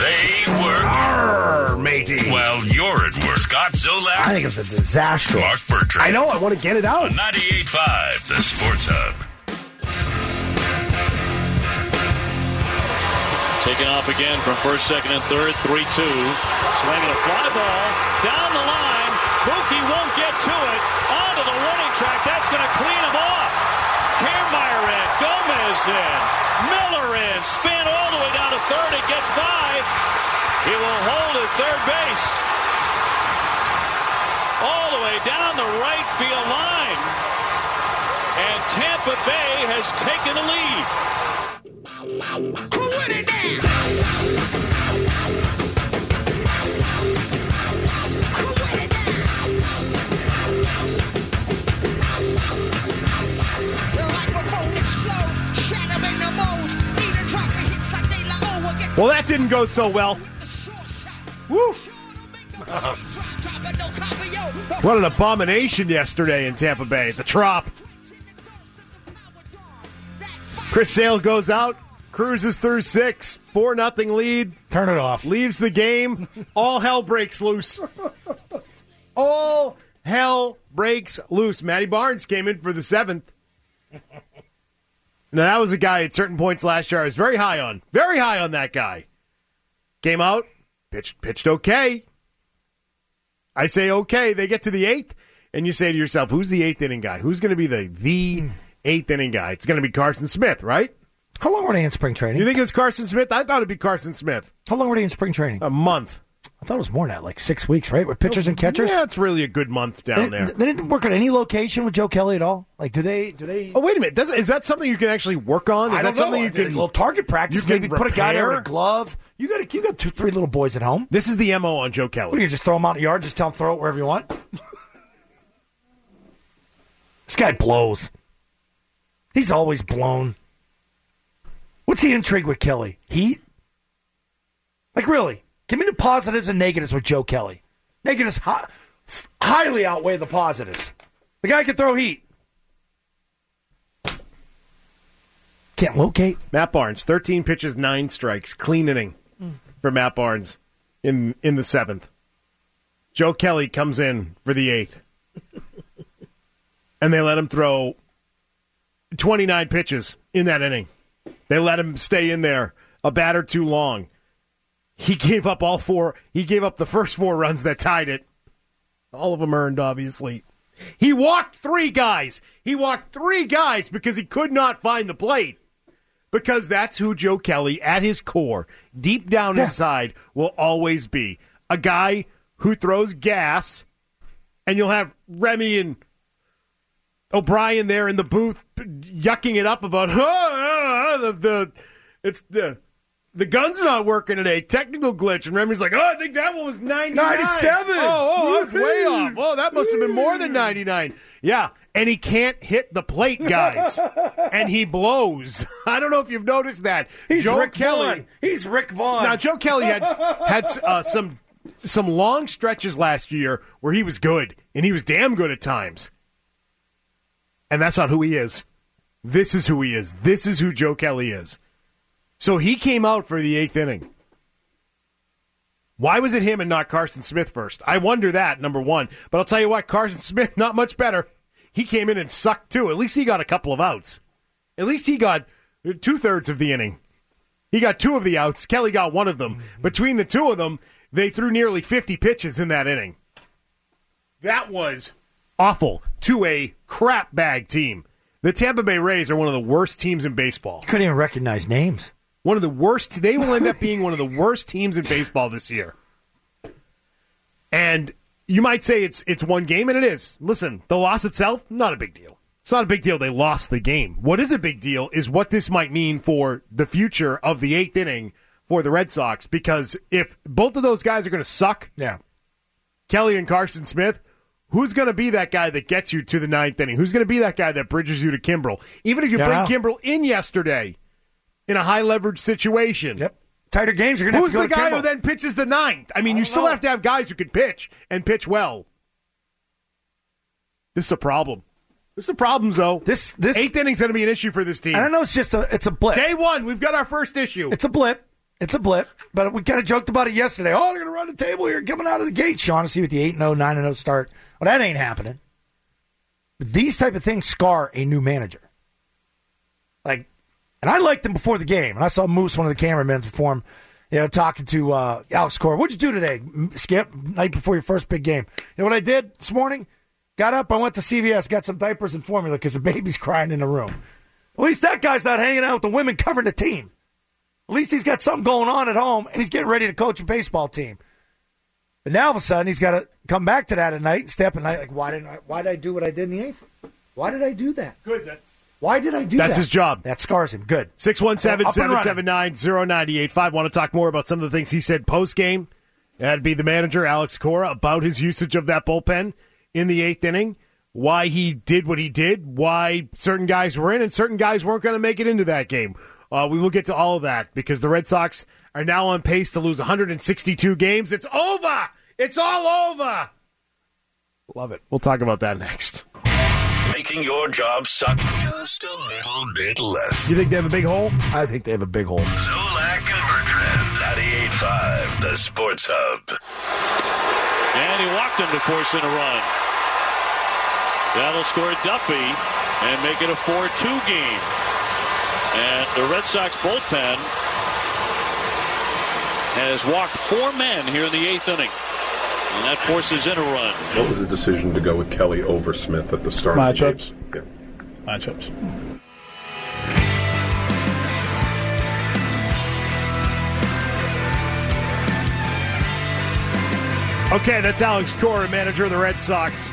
They work. Arr, matey. While you're at work. Scott Zolak. I think it's a disaster. Mark Bertrand. I know. I want to get it out. On 98.5, the Sports Hub. Taking off again from first, second, and third. 3-2. Swinging a fly ball down the line. Mookie won't get to it. Onto the warning track. That's going to clean him off. Kiermaier in. Gomez in. Miller in. Spin all the way down to third. It gets by. He will hold at third base. All the way down the right field line. And Tampa Bay has taken the lead. Who win it now? Well, that didn't go so well. Woo. What an abomination yesterday in Tampa Bay. The Trop. Chris Sale goes out, cruises through 6, 4-0 lead. Turn it off. Leaves the game. All hell breaks loose. All hell breaks loose. Matty Barnes came in for the 7th. Now, that was a guy at certain points last year I was very high on. Very high on that guy. Came out, pitched okay. I say okay. They get to the 8th, and you say to yourself, who's the 8th inning guy? Who's going to be the 8th inning guy? It's going to be Carson Smith, right? How long were they in spring training? You think it was Carson Smith? I thought it'd be Carson Smith. How long were they in spring training? A month. I thought it was more than that, like 6 weeks, right? With pitchers and catchers? Yeah, it's really a good month down there. They didn't work on any location with Joe Kelly at all? Like, do they? Oh, wait a minute. Is that something you can actually work on? Is I that don't something know. you can... A little target practice, you can maybe put a guy there in repair? a glove. You got 2, 3 little boys at home. This is the MO on Joe Kelly. What, do you just throw him out in the yard, just tell him throw it wherever you want? This guy blows. He's always blown. What's the intrigue with Kelly? Heat? Like, really? Give me the positives and negatives with Joe Kelly. Negatives highly outweigh the positives. The guy can throw heat. Can't locate. Matt Barnes, 13 pitches, 9 strikes. Clean inning for Matt Barnes in the 7th. Joe Kelly comes in for the 8th. And they let him throw 29 pitches in that inning. They let him stay in there a batter too long. He gave up all 4. He gave up the first 4 runs that tied it. All of them earned, obviously. He walked 3 guys. He walked 3 guys because he could not find the plate. Because that's who Joe Kelly, at his core, deep down inside, will always be. A guy who throws gas, and you'll have Remy and O'Brien there in the booth yucking it up about the gun's not working today. Technical glitch. And Remy's like, I think that one was 99. 97. Oh, that's way off. Oh, that must have been more than 99. Yeah, and he can't hit the plate, guys. And he blows. I don't know if you've noticed that. He's Joe Rick Kelly. Vaughn. He's Rick Vaughn. Now, Joe Kelly had some long stretches last year where he was good, and he was damn good at times. And that's not who he is. This is who he is. This is who Joe Kelly is. So he came out for the 8th inning. Why was it him and not Carson Smith first? I wonder that, number one. But I'll tell you what, Carson Smith, not much better. He came in and sucked, too. At least he got a couple of outs. At least he got 2/3 of the inning. He got 2 of the outs. Kelly got 1 of them. Between the 2 of them, they threw nearly 50 pitches in that inning. That was awful to a crap bag team. The Tampa Bay Rays are one of the worst teams in baseball. You couldn't even recognize names. One of the worst. They will end up being one of the worst teams in baseball this year. And you might say it's one game, and it is. Listen, the loss itself, not a big deal. It's not a big deal they lost the game. What is a big deal is what this might mean for the future of the 8th inning for the Red Sox. Because if both of those guys are going to suck, Kelly and Carson Smith, who's going to be that guy that gets you to the 9th inning? Who's going to be that guy that bridges you to Kimbrel? Even if you bring Kimbrel in yesterday in a high-leverage situation. Yep. Tighter games, you're going to have to go to Who's the guy Kimbrel. who then pitches the 9th? I mean, you still have to have guys who can pitch and pitch well. This is a problem. This is a problem, Zoe. This 8th inning's going to be an issue for this team. I don't know. It's a blip. Day 1, we've got our first issue. It's a blip. It's a blip, but we kind of joked about it yesterday. Oh, they're going to run the table here coming out of the gate, Shaughnessy, with the 8-0, 9-0 start. Well, that ain't happening. But these type of things scar a new manager. And I liked him before the game. And I saw Moose, one of the cameramen, perform, talking to Alex Cora. What'd you do today, Skip, night before your first big game? You know what I did this morning? Got up, I went to CVS, got some diapers and formula because the baby's crying in the room. At least that guy's not hanging out with the women covering the team. At least he's got something going on at home, and he's getting ready to coach a baseball team. But now all of a sudden, he's got to come back to that at night and stay up at night. Like, why did I do what I did in the 8th? Why did I do that? Good. Why did I do that? That's his job. That scars him. Good. 617-779-0985. Want to talk more about some of the things he said post-game? That'd be the manager, Alex Cora, about his usage of that bullpen in the 8th inning, why he did what he did, why certain guys were in and certain guys weren't going to make it into that game. We will get to all of that because the Red Sox are now on pace to lose 162 games. It's over. It's all over. Love it. We'll talk about that next. Making your job suck just a little bit less. You think they have a big hole? I think they have a big hole. Zolak and Bertrand, 98.5, the Sports Hub. And he walked him to force in a run. That'll score Duffy and make it a 4-2 game. And the Red Sox bullpen has walked 4 men here in the 8th inning. And that forces in a run. What was the decision to go with Kelly over Smith at the start Matchups. of the game? Yeah. Matchups. Okay, that's Alex Cora, manager of the Red Sox.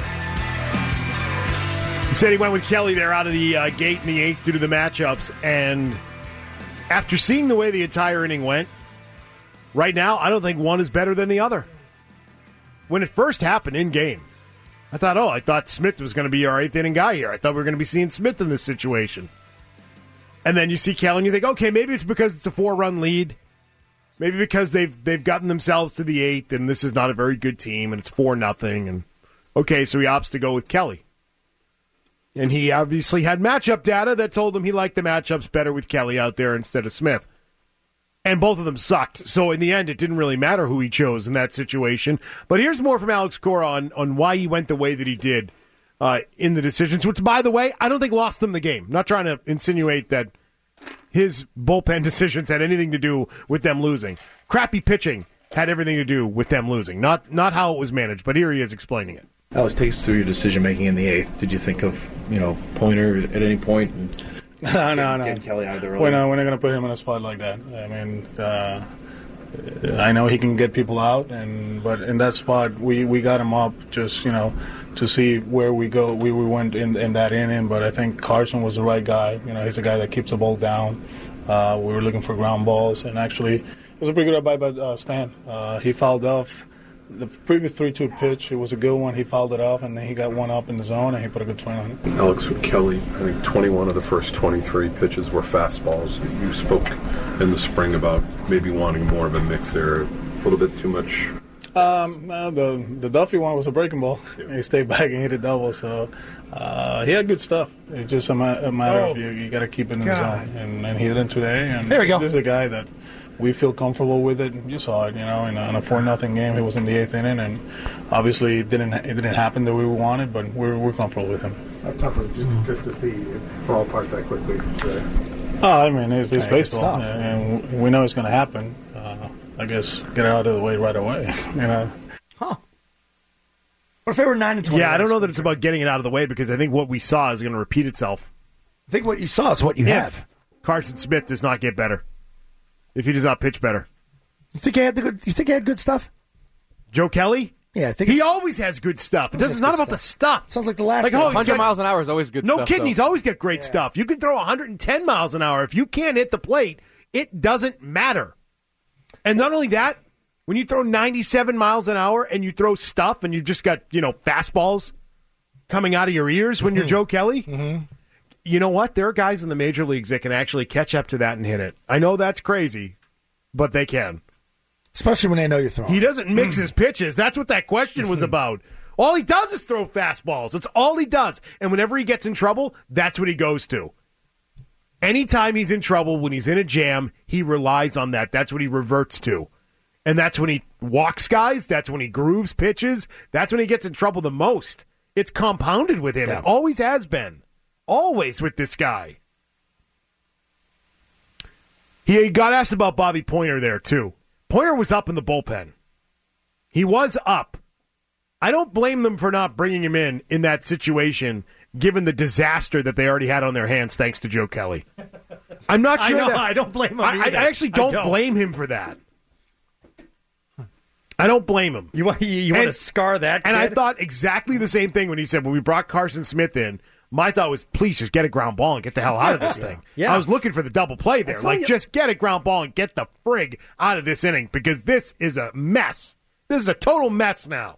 He said he went with Kelly there out of the gate in the 8th due to the matchups. And after seeing the way the entire inning went, right now, I don't think one is better than the other. When it first happened in game, I thought Smith was going to be our 8th inning guy here. I thought we were going to be seeing Smith in this situation. And then you see Kelly and you think, okay, maybe it's because it's a 4-run lead. Maybe because they've gotten themselves to the 8th and this is not a very good team and it's 4-0. And okay, so he opts to go with Kelly. And he obviously had matchup data that told him he liked the matchups better with Kelly out there instead of Smith. And both of them sucked. So in the end, it didn't really matter who he chose in that situation. But here's more from Alex Cora on why he went the way that he did in the decisions, which, by the way, I don't think lost them the game. I'm not trying to insinuate that his bullpen decisions had anything to do with them losing. Crappy pitching had everything to do with them losing, not how it was managed. But here he is explaining it. Alex, take us through your decision-making in the 8th. Did you think of, Pointer at any point? No. Getting Kelly out of there early? We're not going to put him in a spot like that. I mean, I know he can get people out, but in that spot, we got him up just, to see where we go. We went in that inning, but I think Carson was the right guy. He's a guy that keeps the ball down. We were looking for ground balls, and actually, it was a pretty good at-bat by Span. He fouled off. The previous 3-2 pitch, it was a good one. He fouled it off, and then he got one up in the zone, and he put a good swing on it. Alex, with Kelly, I think 21 of the first 23 pitches were fastballs. You spoke in the spring about maybe wanting more of a mix there. A little bit too much. No, the Duffy one was a breaking ball. Yeah. He stayed back and hit a double, so he had good stuff. It's just a matter of you got to keep it in the zone, and he didn't today. And there we go. This is a guy that we feel comfortable with it. You saw it, in a 4-0 game. He was in the 8th inning, and obviously it didn't happen the way we wanted, but we're comfortable with him. Tougher just to see it fall apart that quickly today. I mean, it's baseball, and we know it's going to happen. I guess get out of the way right away. Huh? What if they were 9-20? Yeah, I don't know that it's about getting it out of the way because I think what we saw is going to repeat itself. I think what you saw is what you have. Carson Smith does not get better. If he does not pitch better. You think he had good stuff? Joe Kelly? Yeah, I think he always has good stuff. It's not about the stuff. Sounds like the last 100 miles an hour is always good stuff. No kidding, he's always got great stuff. You can throw 110 miles an hour. If you can't hit the plate, it doesn't matter. And not only that, when you throw 97 miles an hour and you throw stuff and you've just got, fastballs coming out of your ears when you're Joe Kelly, you know what? There are guys in the major leagues that can actually catch up to that and hit it. I know that's crazy, but they can. Especially when they know you're throwing. He doesn't mix his pitches. That's what that question was about. All he does is throw fastballs. That's all he does. And whenever he gets in trouble, that's what he goes to. Anytime he's in trouble, when he's in a jam, he relies on that. That's what he reverts to. And that's when he walks guys. That's when he grooves pitches. That's when he gets in trouble the most. It's compounded with him. Yeah. It always has been. Always with this guy. He got asked about Bobby Pointer there, too. Pointer was up in the bullpen. He was up. I don't blame them for not bringing him in that situation, given the disaster that they already had on their hands thanks to Joe Kelly. I'm not sure. I don't blame him I either. actually don't blame him for that. I don't blame him. You want to scar that kid? And I thought exactly the same thing when he said, when we brought Carson Smith in, my thought was, please just get a ground ball and get the hell out of this thing. Yeah. I was looking for the double play there. Just get a ground ball and get the frig out of this inning because this is a mess. This is a total mess now.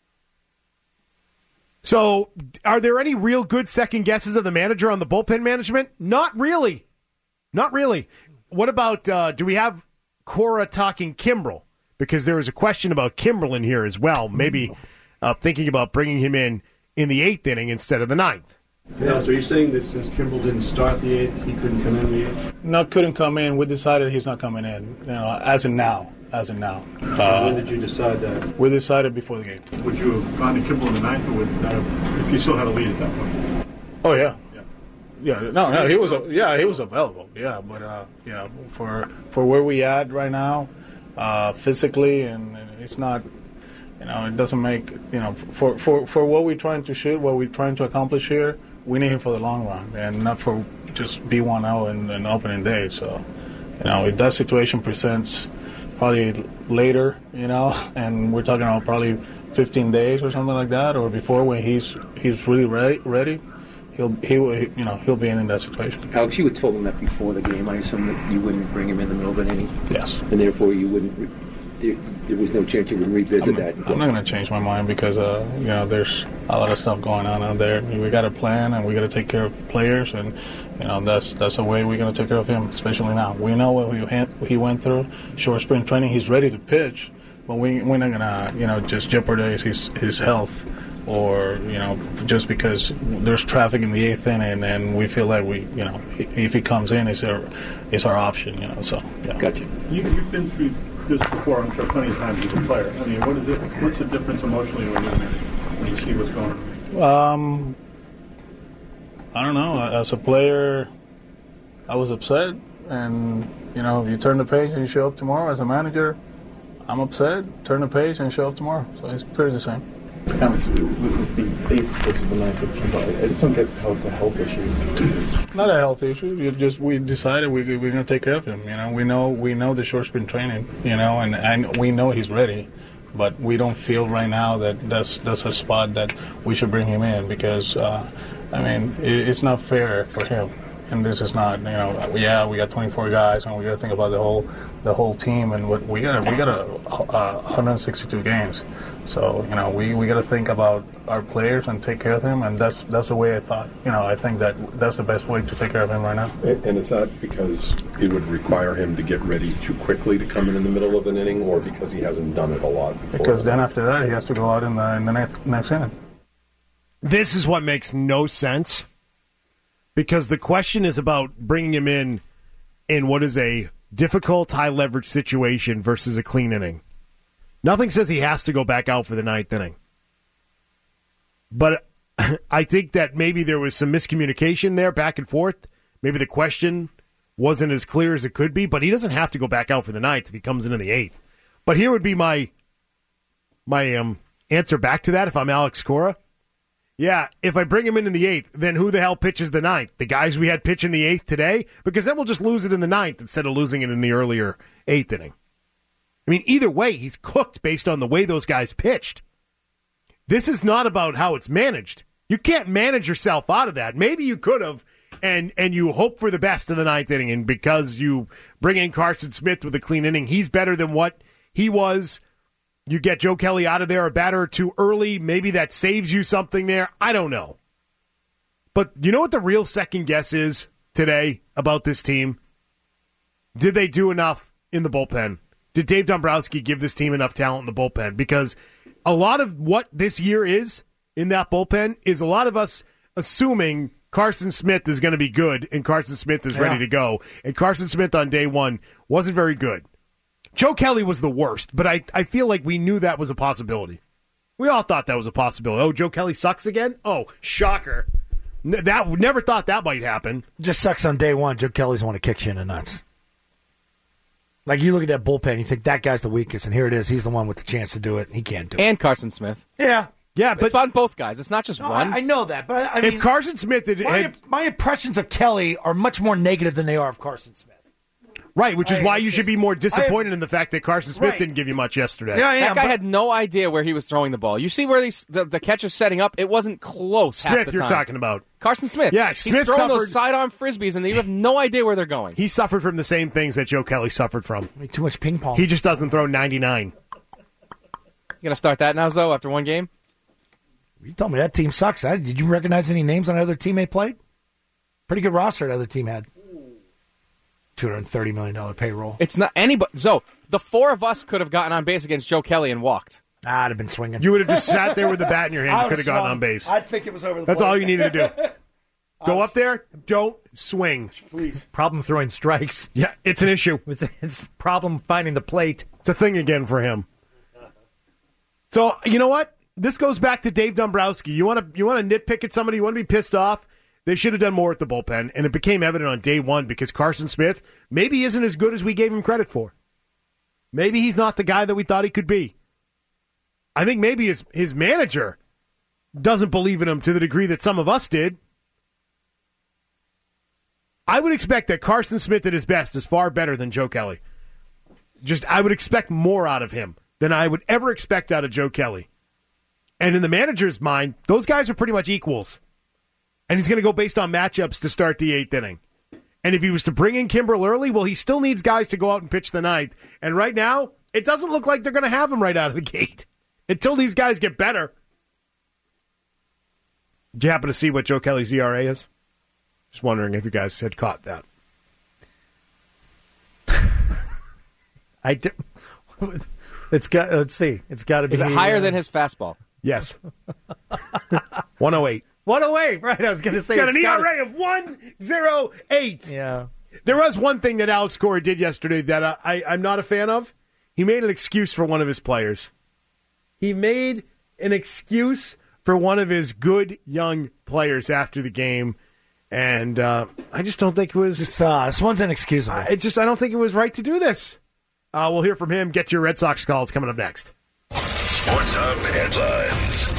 So, are there any real good second guesses of the manager on the bullpen management? Not really. Not really. What about, do we have Cora talking Kimbrel? Because there was a question about Kimbrel in here as well. Maybe thinking about bringing him in the 8th inning instead of the 9th. Yeah, so you're saying that since Kimbrel didn't start the 8th, he couldn't come in the 8th? No, couldn't come in. We decided he's not coming in, as of now. When did you decide that? We decided before the game. Would you have gone to Kimbrel in the 9th, or would that have, if you still had a lead at that point? Oh, yeah. No, he was available. Yeah, but for where we at right now, physically, and it's not, it doesn't make, for what we're trying to shoot, what we're trying to accomplish here, we need him for the long run and not for just B1-0 and opening day. So, if that situation presents probably later, and we're talking about probably 15 days or something like that, or before when he's really ready, he'll be in that situation. Alex, you had told him that before the game. I assume that you wouldn't bring him in the middle of an inning. Yes. And therefore you wouldn't. There was no chance you would revisit that. I'm not going to change my mind because there's a lot of stuff going on out there. We got a plan and we got to take care of players, and that's the way we're going to take care of him, especially now. We know what he went through. Short spring training, he's ready to pitch, but we're not going to just jeopardize his health. Or just because there's traffic in the 8th inning, and we feel like if he comes in, it's our option. So yeah. Gotcha. You've been through this before, I'm sure, plenty of times as a player. I mean, what's the difference emotionally when you see what's going on? I don't know. As a player, I was upset, and if you turn the page and you show up tomorrow as a manager, I'm upset. Turn the page and show up tomorrow. So it's pretty the same. Alex, with the 8th versus the 9th, I just don't get how it's a health issue. Not a health issue. We decided we're going to take care of him. We know the short spring training. And we know he's ready, but we don't feel right now that that's a spot that we should bring him in because, it's not fair for him. And this is not, we got 24 guys, and we got to think about the whole team, and what we got 162 games. So we got to think about our players and take care of them, and that's the way I thought. I think that's the best way to take care of him right now. And is that because it would require him to get ready too quickly to come in the middle of an inning, or because he hasn't done it a lot before? Because then after that he has to go out in the next inning. This is what makes no sense. Because the question is about bringing him in what is a difficult, high-leverage situation versus a clean inning. Nothing says he has to go back out for the 9th inning. But I think that maybe there was some miscommunication there back and forth. Maybe the question wasn't as clear as it could be, but he doesn't have to go back out for the 9th if he comes into the 8th. But here would be my answer back to that if I'm Alex Cora. Yeah, if I bring him in the 8th, then who the hell pitches the 9th? The guys we had pitch in the 8th today? Because then we'll just lose it in the 9th instead of losing it in the earlier 8th inning. I mean, either way, he's cooked based on the way those guys pitched. This is not about how it's managed. You can't manage yourself out of that. Maybe you could have, and you hope for the best in the 9th inning, and because you bring in Carson Smith with a clean inning, he's better than what he was. You get Joe Kelly out of there a batter or two early. Maybe that saves you something there. I don't know. But you know what the real second guess is today about this team? Did they do enough in the bullpen? Did Dave Dombrowski give this team enough talent in the bullpen? Because a lot of what this year is in that bullpen is a lot of us assuming Carson Smith is going to be good, and Carson Smith is ready to go. And Carson Smith on day one wasn't very good. Joe Kelly was the worst, but I feel like we knew that was a possibility. We all thought that was a possibility. Oh, Joe Kelly sucks again? Oh, shocker. Never thought that might happen. Just sucks on day one. Joe Kelly's the one that kicks you in the nuts. Like, you look at that bullpen, you think that guy's the weakest, and here it is. He's the one with the chance to do it, and he can't do it. And Carson Smith. Yeah. Yeah, but it's on both guys. It's not just one. I know that, but I mean, if Carson Smith my impressions of Kelly are much more negative than they are of Carson Smith. Right, which is why you should be more disappointed in the fact that Carson Smith didn't give you much yesterday. Yeah, that guy had no idea where he was throwing the ball. You see where the catcher's setting up? It wasn't close. Smith, half the you're time. talking about. Carson Smith. Yeah, he's Smith throwing suffered, those sidearm frisbees, and you have no idea where they're going. He suffered from the same things that Joe Kelly suffered from. Too much ping pong. He just doesn't throw 99. You going to start that now, Zoe, after one game? You told me that team sucks. Did you recognize any names on another team they played? Pretty good roster that other team had. $230 million payroll. It's not anybody. Zoe, the four of us could have gotten on base against Joe Kelly and walked. I'd have been swinging. You would have just sat there with the bat in your hand. You could have gotten on base. I'd think it was over the That's plate. all you needed to do. Go up there, don't swing. Please. Problem throwing strikes. Yeah, it's an issue. It's a problem finding the plate. It's a thing again for him. So, you know what? This goes back to Dave Dombrowski. You want to nitpick at somebody? You want to be pissed off? They should have done more at the bullpen, and it became evident on day one because Carson Smith maybe isn't as good as we gave him credit for. Maybe he's not the guy that we thought he could be. I think maybe his manager doesn't believe in him to the degree that some of us did. I would expect that Carson Smith at his best is far better than Joe Kelly. I would expect more out of him than I would ever expect out of Joe Kelly. And in the manager's mind, those guys are pretty much equals. And he's going to go based on matchups to start the eighth inning. And if he was to bring in Kimbrel early, well, he still needs guys to go out and pitch the ninth. And right now, it doesn't look like they're going to have him right out of the gate until these guys get better. Did you happen to see what Joe Kelly's ERA is? Just wondering if you guys had caught that. I do. It's got. Let's see. It's got to be. Is it higher than his fastball? Yes. 108. 108, right. I was going to say. He's got an ERA of 1.08. Yeah. There was one thing that Alex Cora did yesterday that I'm not a fan of. He made an excuse for one of his players. He made an excuse for one of his good young players after the game, and I just don't think it was. This one's inexcusable. I don't think it was right to do this. We'll hear from him. Get to your Red Sox calls coming up next. Sports Hub headlines.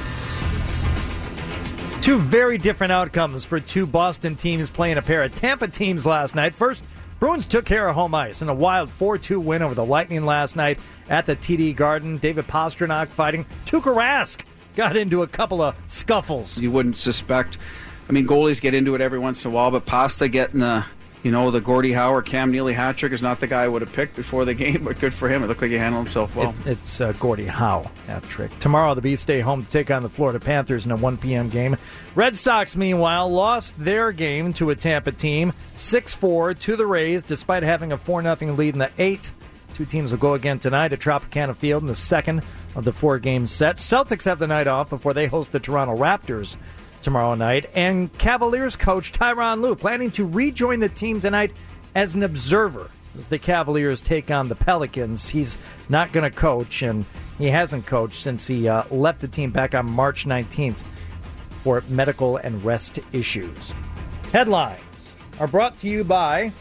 Two very different outcomes for two Boston teams playing a pair of Tampa teams last night. First, Bruins took care of home ice in a wild 4-2 win over the Lightning last night at the TD Garden. David Pastrnak fighting. Tuukka Rask got into a couple of scuffles. You wouldn't suspect. I mean, goalies get into it every once in a while, but Pasta getting the Gordie Howe or Cam Neely hat trick is not the guy I would have picked before the game, but good for him. It looked like he handled himself well. It's Gordie Howe hat trick. Tomorrow, the Bees stay home to take on the Florida Panthers in a 1 p.m. game. Red Sox, meanwhile, lost their game to a Tampa team, 6-4 to the Rays, despite having a 4-0 lead in the eighth. Two teams will go again tonight at Tropicana Field in the second of the 4-game set. Celtics have the night off before they host the Toronto Raptors tomorrow night. And Cavaliers coach Tyronn Lue planning to rejoin the team tonight as an observer as the Cavaliers take on the Pelicans. He's not going to coach, and he hasn't coached since he left the team back on March 19th for medical and rest issues. Headlines are brought to you by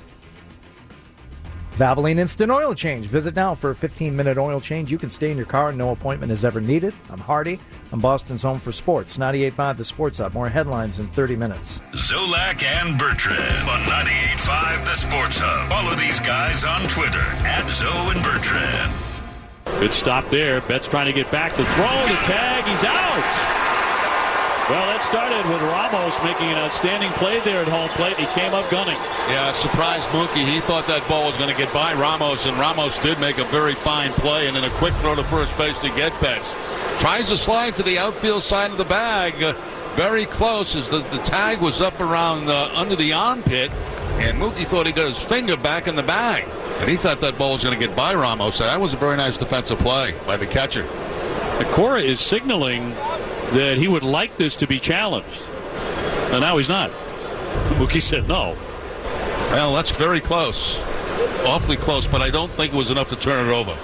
Valvoline Instant Oil Change. Visit now for a 15-minute oil change. You can stay in your car and no appointment is ever needed. I'm Hardy. I'm Boston's home for sports. 98.5 The Sports Hub. More headlines in 30 minutes. Zolak and Bertrand on 98.5 The Sports Hub. Follow these guys on Twitter @Zo and Bertrand. Good stop there. Betts trying to get back. The throw, the tag. He's out. Well, that started with Ramos making an outstanding play there at home plate. He came up gunning. Yeah, surprised Mookie. He thought that ball was going to get by Ramos, and Ramos did make a very fine play, and then a quick throw to first base to get Betts. Tries to slide to the outfield side of the bag. Very close as the tag was up around under the armpit, and Mookie thought he got his finger back in the bag. And he thought that ball was going to get by Ramos. So that was a very nice defensive play by the catcher. Cora is signaling that he would like this to be challenged. And now he's not. Mookie said no. Well, that's very close. Awfully close, but I don't think it was enough to turn it over.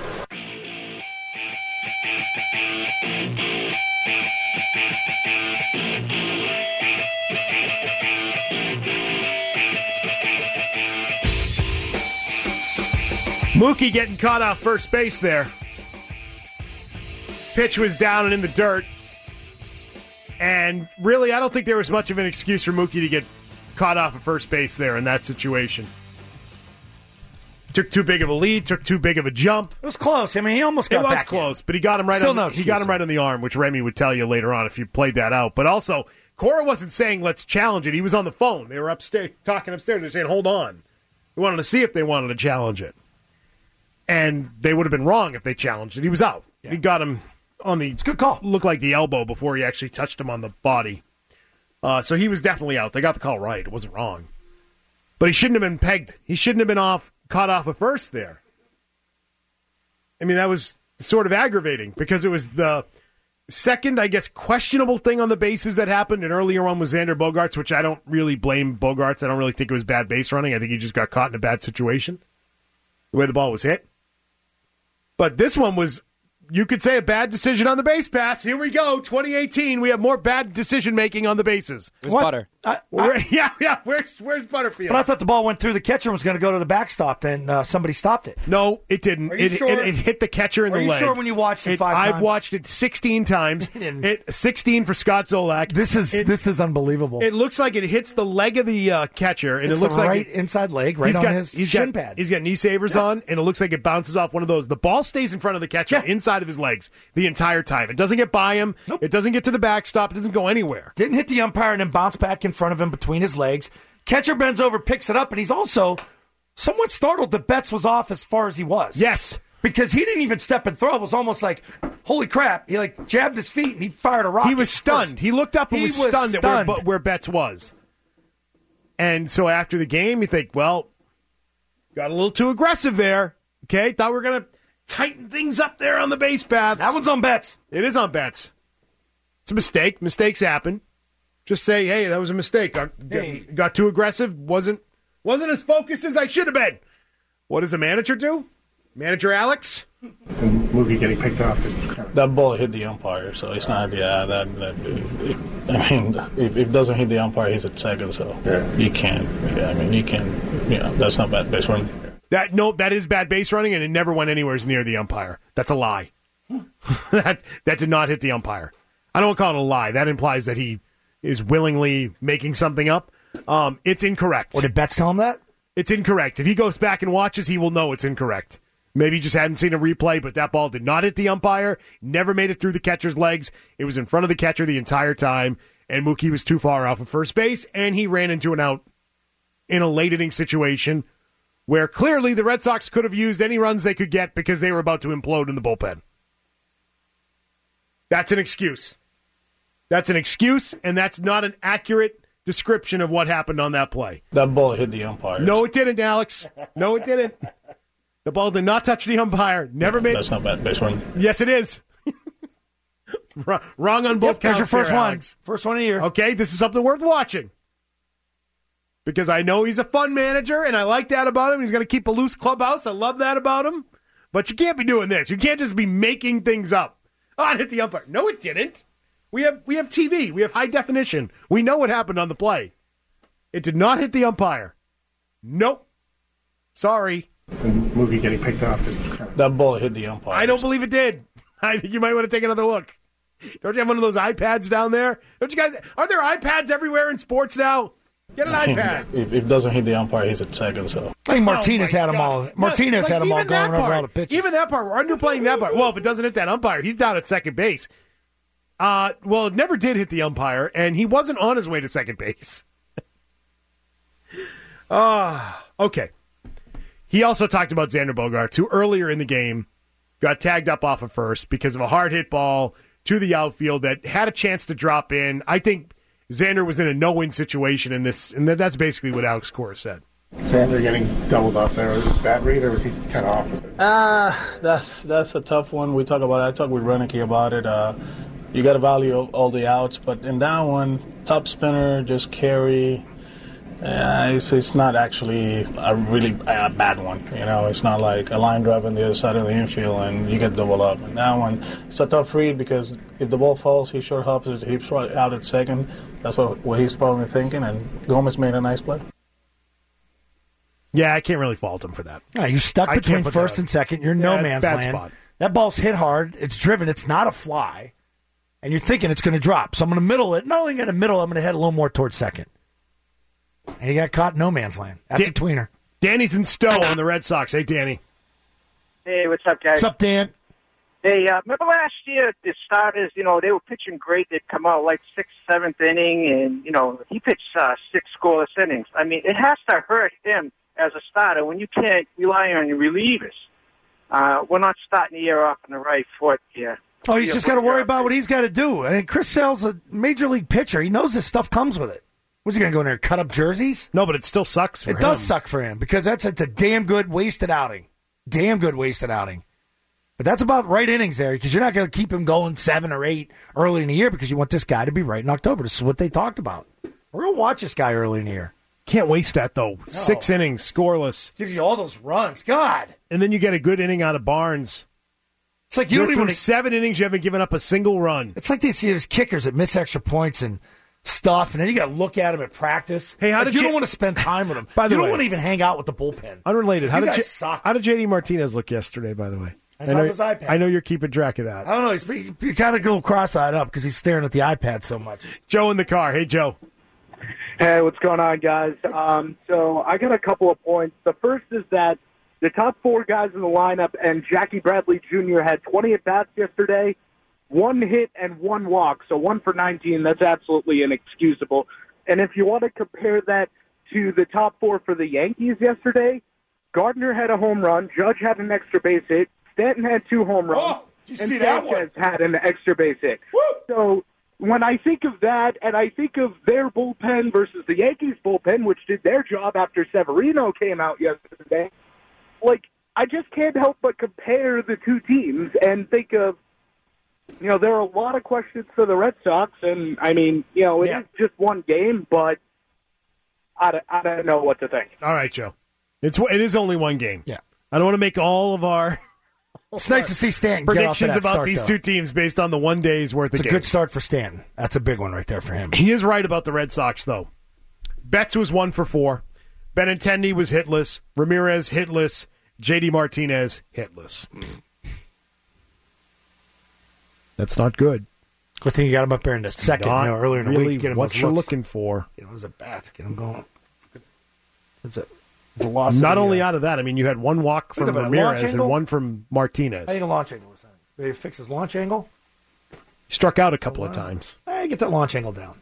Mookie getting caught off first base there. Pitch was down and in the dirt. And really, I don't think there was much of an excuse for Mookie to get caught off at first base there in that situation. Took too big of a lead, took too big of a jump. It was close. I mean, he almost got back. It was close, but he got him right on the arm, which Remy would tell you later on if you played that out. But also, Cora wasn't saying, let's challenge it. He was on the phone. They were upstairs, talking upstairs. They're saying, hold on. We wanted to see if they wanted to challenge it. And they would have been wrong if they challenged it. He was out. Yeah. He got him on the... It's a good call. Looked like the elbow before he actually touched him on the body. So he was definitely out. They got the call right. It wasn't wrong. But he shouldn't have been pegged. He shouldn't have been caught off at first there. I mean, that was sort of aggravating because it was the second, I guess, questionable thing on the bases that happened. And earlier one was Xander Bogaerts, which I don't really blame Bogaerts. I don't really think it was bad base running. I think he just got caught in a bad situation, the way the ball was hit. But this one was, you could say, a bad decision on the base pass. Here we go, 2018. We have more bad decision-making on the bases. Where's Butter? Where's Butterfield? But I thought the ball went through the catcher and was going to go to the backstop. Then somebody stopped it. No, it didn't. Are you sure? It hit the catcher in the leg. Are you sure when you watched it 5 times? I've watched it 16 times. 16 for Scott Zolak. This is unbelievable. It looks like it hits the leg of the catcher, and it's it looks the like inside leg, right on his shin pad. He's got knee savers on, and it looks like it bounces off one of those. The ball stays in front of the catcher, inside of his legs, the entire time. It doesn't get by him. Nope. It doesn't get to the backstop. It doesn't go anywhere. Didn't hit the umpire and then bounce back in front of him between his legs. Catcher bends over, picks it up, and he's also somewhat startled that Betts was off as far as he was. Yes. Because he didn't even step and throw. It was almost like, holy crap. He jabbed his feet and he fired a rocket. He was stunned. First. He looked up and was stunned at where Betts was. And so after the game, you think, well, got a little too aggressive there. Okay, thought we were going to tighten things up there on the base paths. That one's on Betts. It is on Betts. It's a mistake. Mistakes happen. Just say, hey, that was a mistake. Got too aggressive. Wasn't as focused as I should have been. What does the manager do? Manager Alex? And Mookie getting picked off. That ball hit the umpire, so it's not. I mean, if it doesn't hit the umpire, he's at second, so you can't. Yeah, I mean, you can. That's not bad base running. That is bad base running, and it never went anywhere near the umpire. That's a lie. that did not hit the umpire. I don't call it a lie. That implies that he is willingly making something up. It's incorrect. Or did Betts tell him that? It's incorrect. If he goes back and watches, he will know it's incorrect. Maybe he just hadn't seen a replay, but that ball did not hit the umpire, never made it through the catcher's legs. It was in front of the catcher the entire time, and Mookie was too far off of first base, and he ran into an out in a late inning situation where clearly the Red Sox could have used any runs they could get because they were about to implode in the bullpen. That's an excuse. That's an excuse, and that's not an accurate description of what happened on that play. That ball hit the umpire. No, it didn't, Alex. No, it didn't. The ball did not touch the umpire. Never made. That's not bad base running. Yes, it is. Wrong on both counts. There's your first there, one. Alex. First one of the year. Okay, this is something worth watching. Because I know he's a fun manager, and I like that about him. He's going to keep a loose clubhouse. I love that about him. But you can't be doing this. You can't just be making things up. Oh, it hit the umpire. No, it didn't. We have TV. We have high definition. We know what happened on the play. It did not hit the umpire. Nope. Sorry. And Mookie getting picked off. That ball hit the umpire. I don't believe it did. I think you might want to take another look. Don't you have one of those iPads down there? Don't you guys? Are there iPads everywhere in sports now? Get an iPad. If it doesn't hit the umpire, he's at second. So I think Martinez had them all. Martinez had them all going over all the pitches. Even that part, we're underplaying that part. Well, if it doesn't hit that umpire, he's down at second base. Well, it never did hit the umpire, and he wasn't on his way to second base. Okay. He also talked about Xander Bogaerts, who earlier in the game got tagged up off of first because of a hard hit ball to the outfield that had a chance to drop in. I think Xander was in a no-win situation in this, and that's basically what Alex Cora said. Xander getting doubled up there. Was it bad read, or was he kind of off with it? That's a tough one. I talked with Renicky about it. you got to value all the outs. But in that one, top spinner, just carry. It's not actually a really bad one. It's not like a line drive on the other side of the infield and you get double up. And that one, it's a tough read because if the ball falls, he sure helps it. He's out at second. That's what he's probably thinking. And Gomez made a nice play. Yeah, I can't really fault him for that. Yeah, you're stuck between first and second. You're no man's bad land. Spot. That ball's hit hard. It's driven. It's not a fly. And you're thinking it's going to drop. So I'm going to middle it. Not only going to middle, I'm going to head a little more towards second. And he got caught in no man's land. That's a tweener. Danny's in Stowe on the Red Sox. Hey, Danny. Hey, what's up, guys? What's up, Dan? Hey, remember last year, the starters, they were pitching great. They'd come out like 6th, 7th inning, and, he pitched 6 scoreless innings. I mean, it has to hurt him as a starter when you can't rely on your relievers. We're not starting the year off on the right foot here. Oh, he's just got to worry about what he's got to do. I mean, Chris Sale's a major league pitcher. He knows this stuff comes with it. Was he going to go in there and cut up jerseys? No, but it still sucks for him. It does suck for him because it's a damn good wasted outing. Damn good wasted outing. But that's about right innings there because you're not going to keep him going 7 or 8 early in the year because you want this guy to be right in October. This is what they talked about. We're going to watch this guy early in the year. Can't waste that, though. No. 6 innings, scoreless. Gives you all those runs. God. And then you get a good inning out of Barnes. It's like you don't even... 7 innings, you haven't given up a single run. It's like they see these kickers that miss extra points and stuff, and then you got to look at him at practice. Hey, you don't want to spend time with him. By the way, you don't want to even hang out with the bullpen. Unrelated. How did JD Martinez look yesterday, by the way? I saw his iPad. I know you're keeping track of that. I don't know. He's kind of a little cross-eyed up because he's staring at the iPad so much. Joe in the car. Hey, Joe. Hey, what's going on, guys? So I got a couple of points. The first is that the top 4 guys in the lineup and Jackie Bradley Jr. had 20 at-bats yesterday. 1 hit and 1 walk, so 1 for 19. That's absolutely inexcusable. And if you want to compare that to the top 4 for the Yankees yesterday, Gardner had a home run, Judge had an extra base hit, Stanton had 2 home runs, and Sanchez had an extra base hit. Woo! So when I think of that, and I think of their bullpen versus the Yankees bullpen, which did their job after Severino came out yesterday, I just can't help but compare the two teams and think of, there are a lot of questions for the Red Sox, and, it is just one game, but I don't know what to think. All right, Joe. It is only one game. Yeah. I don't want to make all of our It's nice to see Stanton predictions get off to that about start, these though. two teams based on the one day's worth of games. It's a good start for Stanton. That's a big one right there for him. He is right about the Red Sox, though. Betts was 1 for 4. Benintendi was hitless. Ramirez hitless. JD Martinez hitless. That's not good. Good thing you got him up there in the second, earlier in the really week. Get him what those you're looks. looking for. Get him as a bat. Get him going. That's it. Not only out of that, you had 1 walk from Ramirez and angle? 1 from Martinez. I think a launch angle was that. Maybe fix his launch angle. He struck out a couple of times. Hey, get that launch angle down.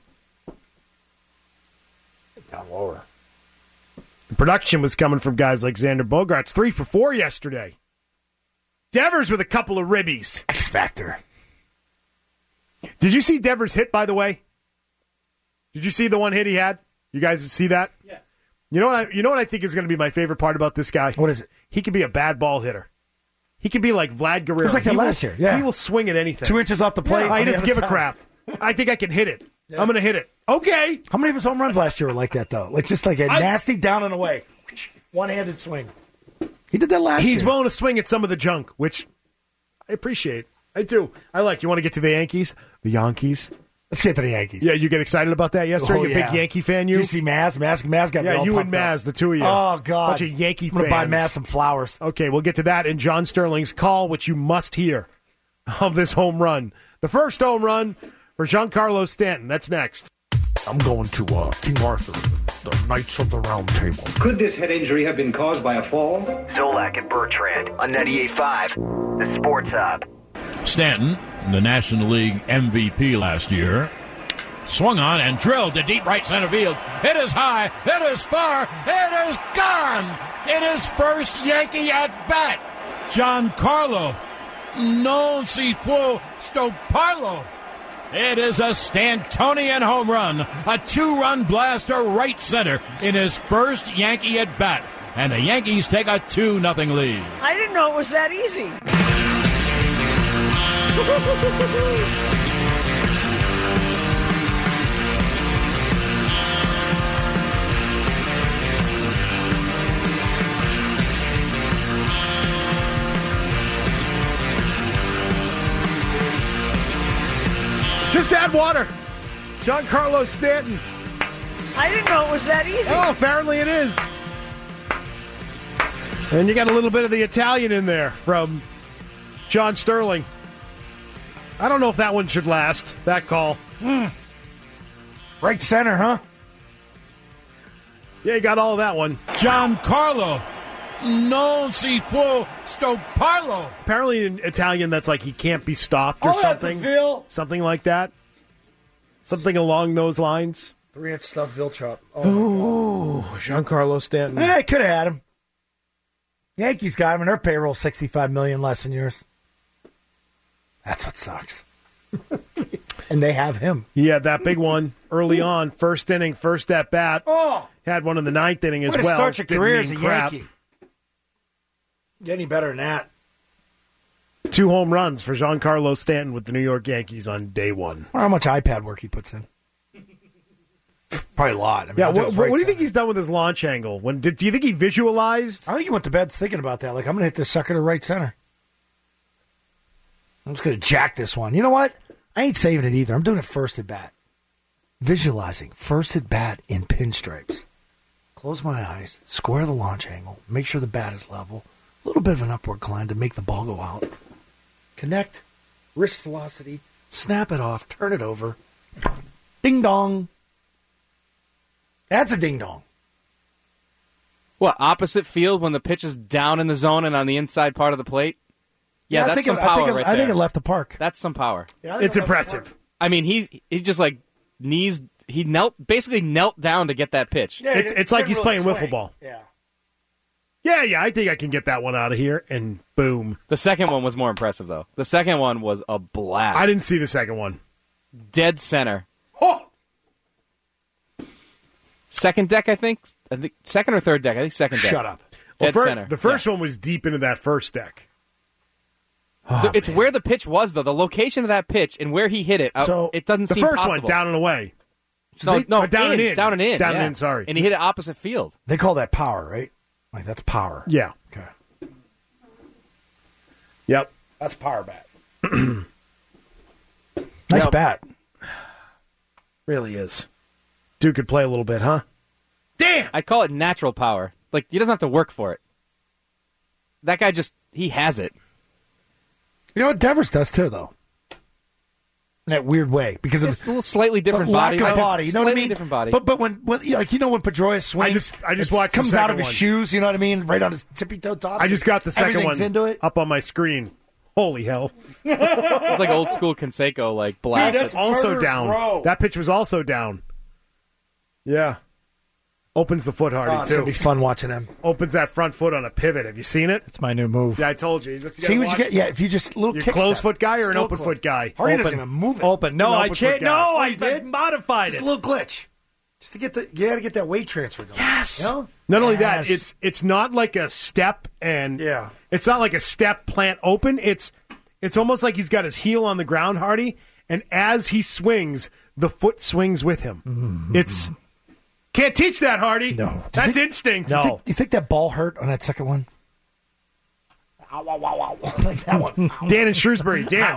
Get down lower. The production was coming from guys like Xander Bogaerts, 3 for 4 yesterday. Devers with a couple of ribbies. X Factor. Did you see Devers hit, by the way? Did you see the one hit he had? You guys see that? Yes. You know what I think is going to be my favorite part about this guy? What is it? He can be a bad ball hitter. He can be like Vlad Guerrero. It was like that last year. Yeah. He will swing at anything. 2 inches off the plate. Yeah, he doesn't give a crap. I think I can hit it. Yeah. I'm going to hit it. Okay. How many of his home runs last year were like that, though? Just like a nasty down and away. One-handed swing. He did that last year. He's willing to swing at some of the junk, which I appreciate. I do. I like. You want to get to the Yankees? The Yankees? Let's get to the Yankees. Yeah, you get excited about that yesterday? Oh, You're a big Yankee fan, you? Did you see Maz? Maz got me all you and pumped Maz, up. the two of you. Oh, God. Bunch of Yankee fans. I'm going to buy Maz some flowers. Okay, we'll get to that in John Sterling's call, which you must hear, of this home run. The first home run for Giancarlo Stanton. That's next. I'm going to King Arthur, the Knights of the Round Table. Could this head injury have been caused by a fall? Zolak and Bertrand on 98.5, the Sports Hub. Stanton, the National League MVP last year, swung on and drilled to deep right center field. It is high, it is far, it is gone. It is first Yankee at bat. Giancarlo non si può stopparlo. It is a Stantonian home run, a 2-run blast to right center in his first Yankee at bat, and the Yankees take a 2-0 lead. I didn't know it was that easy. Just add water. Giancarlo Stanton. I didn't know it was that easy. Oh, apparently it is. And you got a little bit of the Italian in there from John Sterling. I don't know if that one should last, that call. Right center, huh? Yeah, you got all of that one. Giancarlo. Non si può stopparlo. Apparently in Italian, that's like he can't be stopped or All that something. to Phil. Something like that. Something along those lines. 3-inch stuffed veal chop. Oh, Giancarlo Stanton. Yeah, I could have had him. Yankees got him, and their payroll $65 million less than yours. That's what sucks. And they have him. He had that big one early on, first inning, first at bat. Oh, had one in the ninth inning as way to well. start your Didn't career as a mean crap. Yankee. Get any better than that? 2 home runs for Giancarlo Stanton with the New York Yankees on day one. I wonder how much iPad work he puts in. Probably a lot. I mean, Yeah, I'll take what his do right you center. think he's done with his launch angle? Do you think he visualized? I think he went to bed thinking about that. Like, I'm going to hit this sucker to right center. I'm just going to jack this one. You know what? I ain't saving it either. I'm doing it first at bat. Visualizing first at bat in pinstripes. Close my eyes, square the launch angle, make sure the bat is level, a little bit of an upward climb to make the ball go out. Connect, wrist velocity, snap it off, turn it over. Ding dong. That's a ding dong. What, opposite field when the pitch is down in the zone and on the inside part of the plate? Yeah, that's some power right there. I think it left the park. That's some power. Yeah, it's impressive. I mean, he just like he basically knelt down to get that pitch. Yeah, it's like he's playing swing. wiffle ball. Yeah. Yeah, I think I can get that one out of here, and boom. The second one was more impressive, though. The second one was a blast. I didn't see the second one. Dead center. Oh! Second deck, I think. Second or third deck. I think second deck. Shut up. Dead center. The first one was deep into that first deck. It's where the pitch was, though. The location of that pitch and where he hit it. So it doesn't the seem first possible. one down and away. No, down and in. Down and in. Down yeah. and in, sorry. And he hit it opposite field. They call that power, right? Like, that's power. Yeah. Okay. Yep. That's power bat. Nice bat. Really is. Dude could play a little bit, huh? Damn! I call it natural power. Like, he doesn't have to work for it. That guy he has it. You know what Devers does, too, though? In that weird way. Because It's of a little slightly different lack body. of body. You know what I Slightly mean? different body. But when like, you know when Pedroia swings? I just it watched the comes out second of his one. shoes, you know what I mean? Right on his tippy-toe tops. I just got the second Everything's one into it. up on my screen. Holy hell. It's like old school Canseco, like blast. Dude, that's also down. row. That pitch was also down. Yeah. Opens the foot hardy, Oh, it's too. going to be fun watching him. Opens that front foot on a pivot. Have you seen it? It's my new move. Yeah, I told you. See what you get? Yeah, if you just little You're kick closed step. foot guy or an Still open close. foot guy? Hardy Open. doesn't even move it. Open. No, An I open changed. foot guy. No, I did? modified Just it. a little glitch. Just to get you got to get that weight transfer going. Yes. You know? Not only that, Yes. it's not like a step and Yeah. it's not like a step plant open. It's almost like he's got his heel on the ground, Hardy, and as he swings, the foot swings with him. Mm-hmm. It's can't teach that, Hardy. No. That's instinct. No. You think that ball hurt on that second one? Like that one. Dan in Shrewsbury. Dan.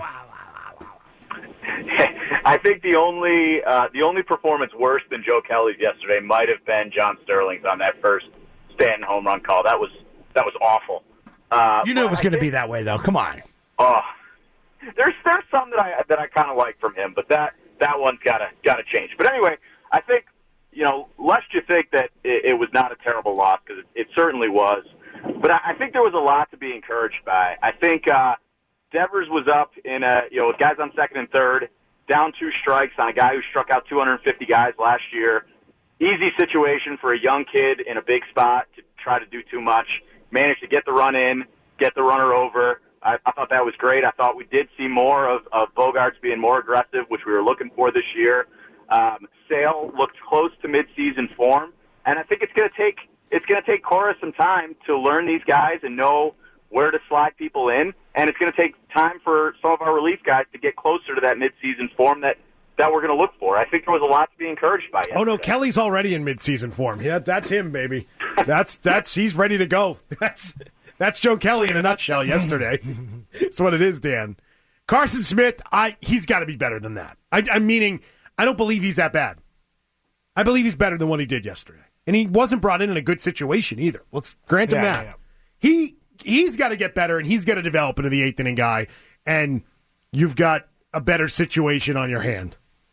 I think the only performance worse than Joe Kelly's yesterday might have been John Sterling's on that first Stanton home run call. That was awful. You knew it was going to be that way, though. Come on. Oh, there's some that I kind of like from him, but that one's gotta change. But anyway, I think lest you think that it was not a terrible loss, because it certainly was. But I think there was a lot to be encouraged by. I think Devers was up in with guys on second and third, down 2 strikes on a guy who struck out 250 guys last year. Easy situation for a young kid in a big spot to try to do too much. Managed to get the run in, get the runner over. I thought that was great. I thought we did see more of Bogaerts being more aggressive, which we were looking for this year. Sale looked close to midseason form, and I think it's going to take Cora some time to learn these guys and know where to slide people in, and it's going to take time for some of our relief guys to get closer to that midseason form that we're going to look for. I think there was a lot to be encouraged by yesterday. Oh no, Kelly's already in midseason form. Yeah, that's him, baby. That's he's ready to go. That's Joe Kelly in a nutshell yesterday. That's what it is, Dan. Carson Smith, he's got to be better than that. I'm meaning, I don't believe he's that bad. I believe he's better than what he did yesterday. And he wasn't brought in a good situation either. Let's grant him that. Yeah. He's got to get better, and he's got to develop into the eighth inning guy, and you've got a better situation on your hand.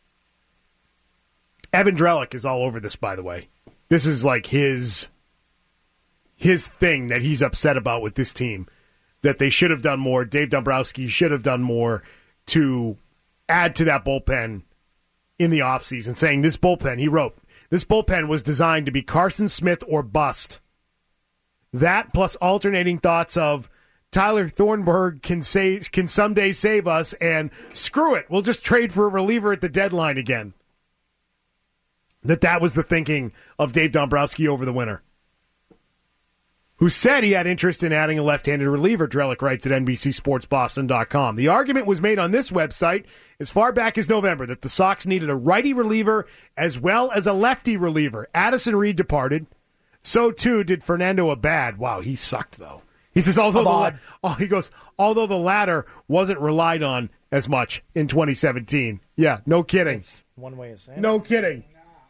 Evan Drellick is all over this, by the way. This is like his thing that he's upset about with this team, that they should have done more. Dave Dombrowski should have done more to add to that bullpen in the offseason, saying this bullpen, he wrote, this bullpen was designed to be Carson Smith or bust. That plus alternating thoughts of Tyler Thornburg can someday save us, and screw it, we'll just trade for a reliever at the deadline again. That was the thinking of Dave Dombrowski over the winter, who said he had interest in adding a left-handed reliever, Drellick writes at NBCSportsBoston.com. The argument was made on this website as far back as November that the Sox needed a righty reliever as well as a lefty reliever. Addison Reed departed. So, too, did Fernando Abad. Wow, he sucked, though. He says, although the latter wasn't relied on as much in 2017. Yeah, no kidding. That's one way of saying no kidding.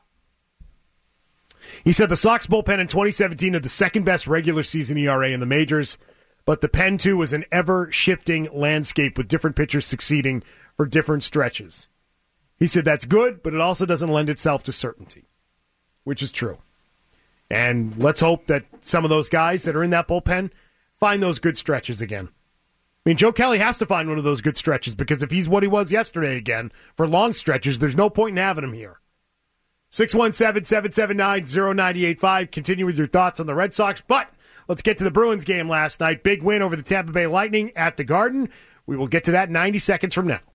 He said the Sox bullpen in 2017 had the second-best regular season ERA in the majors, but the pen, too, was an ever-shifting landscape with different pitchers succeeding for different stretches. He said that's good, but it also doesn't lend itself to certainty, which is true. And let's hope that some of those guys that are in that bullpen find those good stretches again. I mean, Joe Kelly has to find one of those good stretches, because if he's what he was yesterday again for long stretches, there's no point in having him here. 617-779-0985. Continue with your thoughts on the Red Sox, but let's get to the Bruins game last night. Big win over the Tampa Bay Lightning at the Garden. We will get to that 90 seconds from now.